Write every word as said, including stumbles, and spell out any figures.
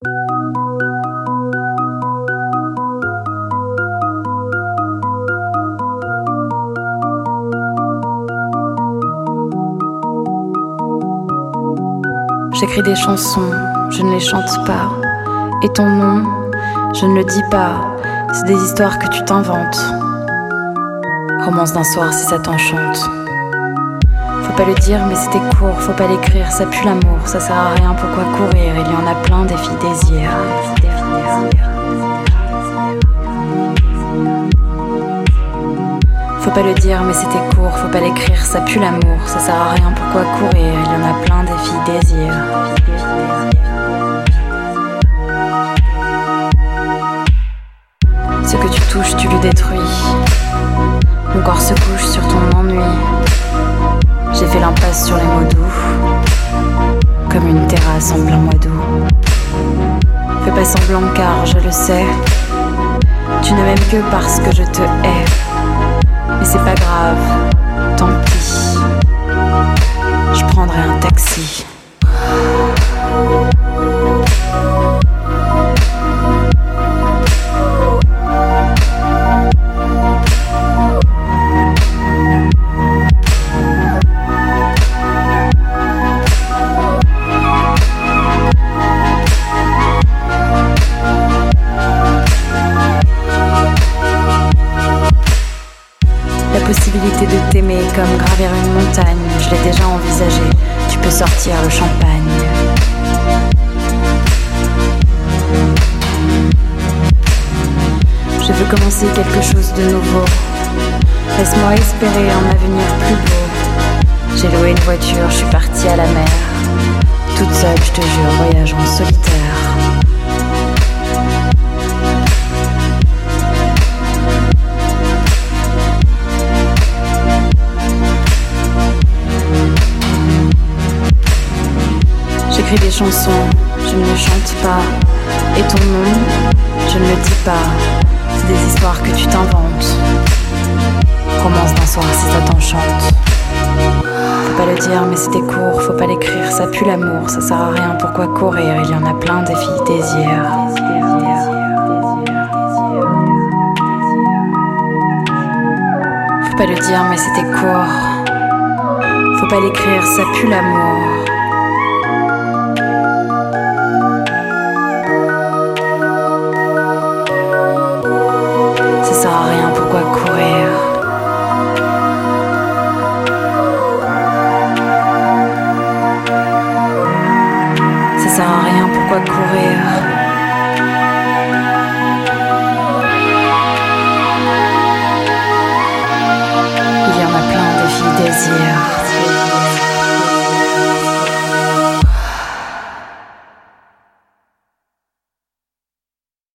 J'écris des chansons, je ne les chante pas. Et ton nom, je ne le dis pas. C'est des histoires que tu t'inventes. Romance d'un soir si ça t'enchante. Faut pas le dire mais c'était court, faut pas l'écrire, ça pue l'amour, ça sert à rien, pourquoi courir? Il y en a plein des filles désirs. Faut pas le dire mais c'était court, faut pas l'écrire, ça pue l'amour, ça sert à rien, pourquoi courir? Il y en a plein des filles désirs. Ce que tu touches, tu le détruis. Mon corps se couche sur ton ennui. J'ai fait l'impasse sur les mots doux, comme une terrasse en plein mois d'août. Fais pas semblant car je le sais, tu ne m'aimes que parce que je te hais. Mais c'est pas grave, tant pis, je prendrai un taxi. Possibilité de t'aimer comme gravir une montagne, je l'ai déjà envisagé, tu peux sortir le champagne. Je veux commencer quelque chose de nouveau, laisse-moi espérer un avenir plus beau. J'ai loué une voiture, je suis partie à la mer, toute seule je te jure, voyage en solitaire. J'écris des chansons, je ne les chante pas. Et ton nom, je ne le dis pas. C'est des histoires que tu t'inventes. Romance d'un soir si ça t'enchante. Faut pas le dire mais c'était court, faut pas l'écrire, ça pue l'amour, ça sert à rien, pourquoi courir? Il y en a plein des filles désirs. Faut pas le dire mais c'était court. Faut pas l'écrire, ça pue l'amour,